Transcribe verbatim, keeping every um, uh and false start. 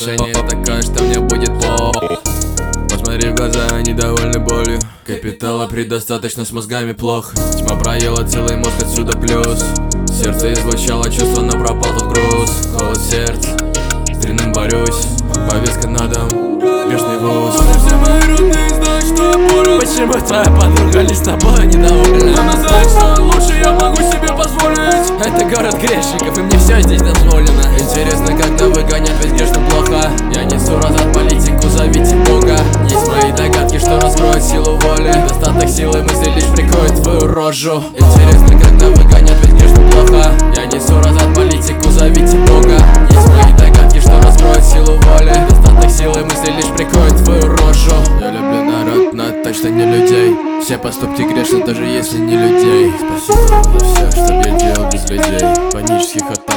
Решение такое, что мне будет плохо. Посмотри в глаза, они довольны болью. Капитала предостаточно, с мозгами плохо. Тьма проела целый мозг, отсюда плюс. Сердце излучало чувство, но пропал тот груз. Холод сердца, с длинным борюсь. Повестка на дом, грешный вуз. Все мои родные знают, что я болен. Почему твоя подруга лишь тобой недовольна? Она знает, что лучше я могу себе позволить. Это город грешников, и мне все здесь дозволено. Интересно, как-то выгонять, ведь грешным плохо. Я несу разрад политику, зовите Бога. Есть мои догадки, что раскроют силу воли. Достаток силы мысли лишь прикроет твою рожу. Интересно, как-то выгонять, ведь грешным плохо. Я несу разрад политику, зовите Бога. Есть мои догадки, что раскроют силу воли. Достаток силы мысли лишь прикроет твою рожу. Я люблю народ, но точно не людей. Все поступки грешны, даже если не людей. Спасибо за все, что я делал без людей. Панических атак